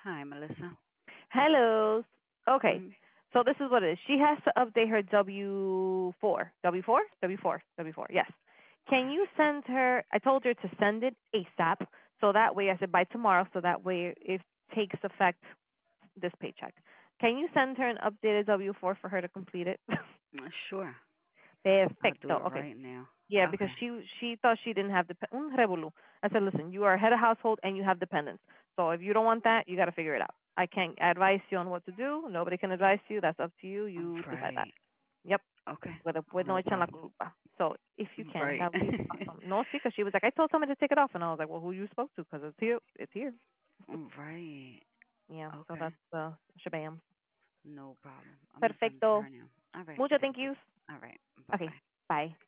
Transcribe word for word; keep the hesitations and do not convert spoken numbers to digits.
Hi, Melissa. Hello. Okay. Mhm. So this is what it is. She has to update her W four. W four? W four. W four. Yes. Can you send her? I told her to send it ASAP. So that way, I said by tomorrow. So that way, it takes effect this paycheck. Can you send her an updated W four for her to complete it? Uh, Sure. I'll do Perfecto. it Okay. right now. Yeah, because Okay. she she thought she didn't have the un revolú. I said, listen, you are head of household and you have dependents. So if you don't want that, you got to figure it out. I can't advise you on what to do. Nobody can advise you. That's up to you. You decide that. Right. Yep. Okay. Pero después no No echan la problem. culpa. So if you can, Right. that would be awesome. No, sí, because she was like, I told somebody to take it off, and I was like, well, who you spoke to? Because it's here. It's here. Right. Yeah. So Okay. that's the shabam. No problem. I'm gonna send it to Perfecto. her now. All right. Muchas thank Thank you. yous. All right. Bye Okay. bye. Bye.